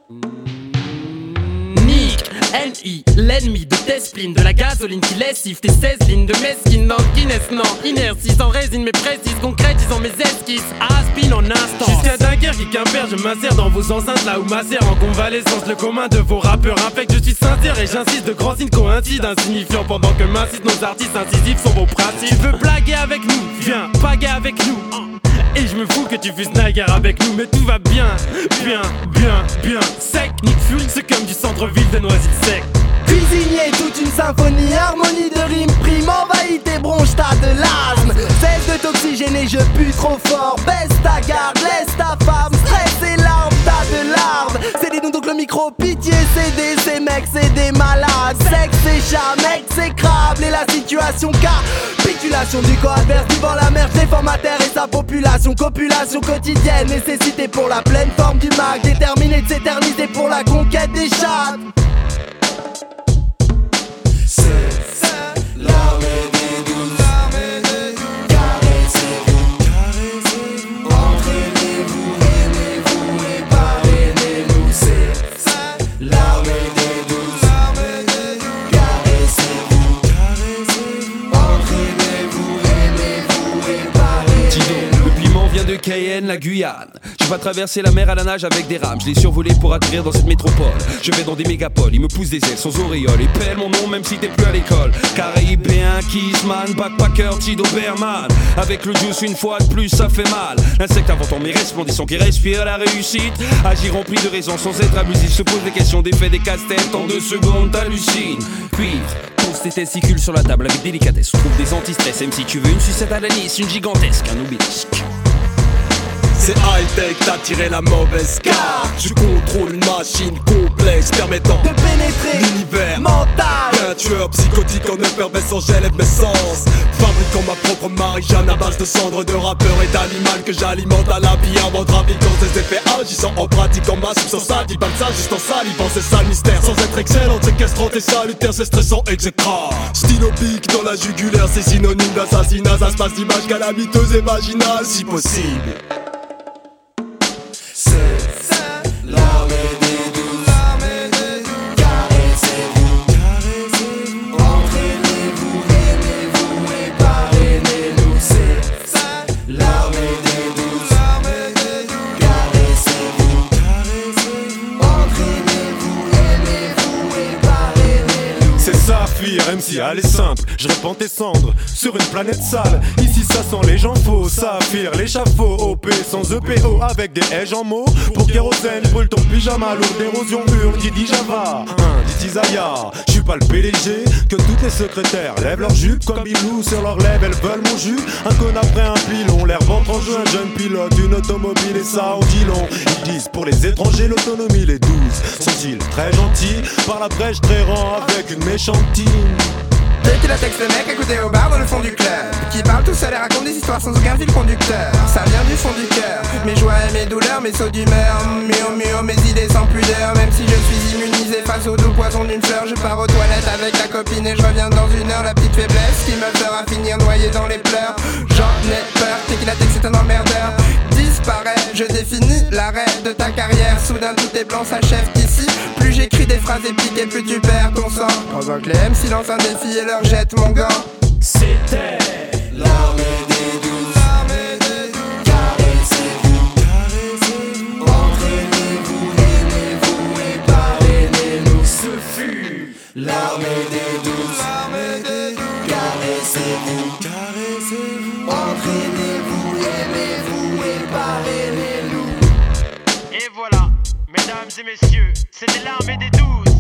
Nick, N.I, l'ennemi de tes spleen, de la gasoline qui lessive tes 16 lignes de mesquine dans le Guinness, non, inertie sans résine mais précise, concrétisant mes esquisses, aspine en instant. Jusqu'à Dunkerque, Quimper, je m'insère dans vos enceintes là où ma sert en convalescence. Le commun de vos rappeurs infecte, je suis sincère et j'insiste, de grands signes coïncident, insignifiants pendant que m'incitent nos artistes incisifs sont vos principes. Tu veux blaguer avec nous, viens, paguer avec nous. Et je me fous que tu fuses naguère avec nous, mais tout va bien, bien, bien, bien. Sec, Nick Fury, c'est comme du centre-ville de Noisy-le-Sec. Cuisinier, toute une symphonie, harmonie de rimes, prime, envahit tes bronches, t'as de l'asthme. Cesse de t'oxygéner, je pue trop fort. Baisse ta garde, laisse ta femme, stress et larmes, t'as de larmes. C'est des nous donc le micro, pitié, c'est des ces mecs, c'est des malades. Sexe et chat, mec, c'est crable. Et la situation capitulation du corps adverse, vivant la mer, défend ma terre et sa population. Copulation quotidienne, nécessité pour la pleine forme du mag. Déterminé de s'éterniser pour la conquête des chats. L'armée des douze, caressez-vous, entraînez-vous, aimez-vous et parrainez-nous. C'est l'armée des douze, caressez-vous, entraînez-vous, aimez-vous et parrainez-nous. Le piment vient de Cayenne, la Guyane. Je vais traverser la mer à la nage avec des rames. Je l'ai survolé pour atterrir dans cette métropole. Je vais dans des mégapoles, ils me poussent des ailes sans auréole. Et pèle mon nom même si t'es plus à l'école. Caribéen, Kissman, backpacker, Tido Berman. Avec le juice une fois de plus ça fait mal. L'insecte inventant mes resplendissants qui respire la réussite. Agir rempli de raison sans être abusif. Se pose des questions, des faits, des casse-têtes. En 2 secondes t'hallucines. Cuivre, pose tes testicules sur la table avec délicatesse. Trouve des anti-stress, même si tu veux une sucette à l'anis, une gigantesque, un obélisque. C'est high-tech, t'as tiré la mauvaise carte. Je contrôle une machine complexe permettant de pénétrer l'univers mental. Un tueur psychotique en effervescence, j'élève mes sens. Fabriquant ma propre Marie-Jeanne à base de cendres de rappeur et d'animal que j'alimente à la vie avant trafiquant ses effets agissant en pratiquant ma substance adibale. Ça juste en salivant, c'est ça le mystère. Sans être excellente, séquestrante et salutaire, c'est stressant, exécrant. Stylopique dans la jugulaire, c'est synonyme d'assassinat. Ça se passe d'image calamiteuse et vaginale si possible. L'armée des douze, caressez-vous, entraînez-vous, aimez-vous et parrainez-nous. C'est l'armée des douze, caressez-vous, entraînez-vous, aimez-vous et parrainez-nous. C'est Saphir, MC, elle est simple, je répands tes cendres sur une planète sale. Ici ça sent les gens faux, Saphir, l'échafaud, OP sans EPO avec des H en mots. Pour kérosène, brûle ton pyjama, lourd d'érosion hurle, qui dit Java, dit Isaiah. J'suis pas le PDG, que toutes les secrétaires lèvent leur jupe comme Bilou sur leurs lèvres, elles veulent mon jus. Un con après un pilon, l'air ventre en jeu, un jeune pilote, une automobile et ça on dit long. Ils disent pour les étrangers l'autonomie, les 12 sont-ils très gentils, par la brèche très rang avec une méchantine. Dès qu'il a texte le mec écoutez au bar dans le fond du club, qui parle tout seul et raconte des histoires sans aucun fil conducteur. Ça vient du fond du cœur, mes joies et mes douleurs, mes sauts d'humeur. Mio, mes idées sans pudeur. Même si je suis immunisé face au doux poison d'une fleur, je pars aux toilettes avec la copine et je reviens dans 1 heure. La petite faiblesse qui me fera finir noyé dans les pleurs. J'en ai peur, t'es qu'il a texte c'est un emmerdeur. Disparaît, je définis l'arrêt de ta carrière. Soudain tout est blanc, s'achève ici. Plus j'écris des phrases épiques et plus tu perds ton sang. Provoque les MC, lance un défi et leur jette mon gant. C'était l'armée des douze, caressez-vous, entraînez-vous, aimez-vous et parrainez-nous. Ce fut l'armée des douze, caressez-vous, entraînez-vous, aimez-vous et parrainez-nous. Et voilà, mesdames et messieurs, c'était l'armée des 12.